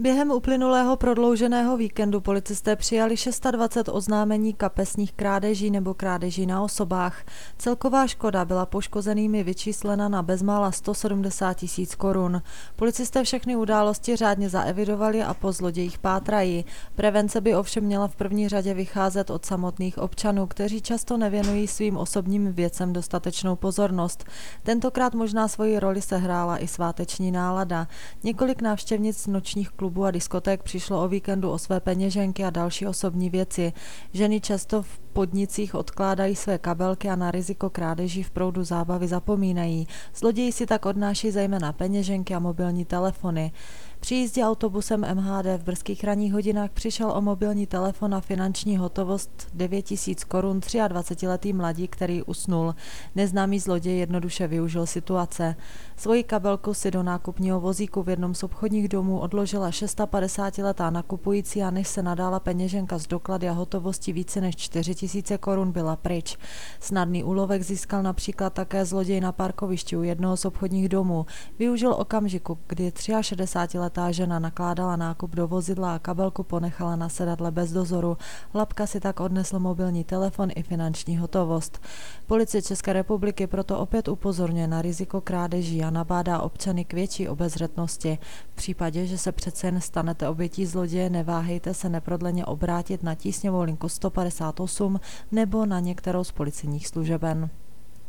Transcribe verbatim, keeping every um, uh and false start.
Během uplynulého prodlouženého víkendu policisté přijali dvacet šest oznámení kapesních krádeží nebo krádeží na osobách. Celková škoda byla poškozenými vyčíslena na bezmála sto sedmdesát tisíc korun. Policisté všechny události řádně zaevidovali a po zlodějích pátrají. Prevence by ovšem měla v první řadě vycházet od samotných občanů, kteří často nevěnují svým osobním věcem dostatečnou pozornost. Tentokrát možná svoji roli sehrála i sváteční nálada. Několik návštěvnic nočních klubů a diskoték přišlo o víkendu o své peněženky a další osobní věci. Ženy často v podnicích odkládají své kabelky a na riziko krádeží v proudu zábavy zapomínají. Zloději si tak odnáší zejména peněženky a mobilní telefony. Při jízdě autobusem M H D v brzkých ranních hodinách přišel o mobilní telefon a finanční hotovost devět tisíc korun dvacetiletý mladík, který usnul. Neznámý zloděj jednoduše využil situace. Svoji kabelku si do nákupního vozíku v jednom z obchodních domů odložila padesátišestiletá nakupující a než se nadála peněženka z doklady a hotovosti více než čtyři tisíce korun byla pryč. Snadný úlovek získal například také zloděj na parkovišti u jednoho z obchodních domů. Využil okamžiku, kdy šedesátiletá žena nakládala nákup do vozidla a kabelku ponechala na sedadle bez dozoru. Hlapka si tak odnesl mobilní telefon i finanční hotovost. Policie České republiky proto opět upozorňuje na riziko krádeží a nabádá občany k větší obezřetnosti. V případě, že se přece jen stanete obětí zloděje, neváhejte se neprodleně obrátit na tísňovou linku sto padesát osm nebo na některou z policijních služeben.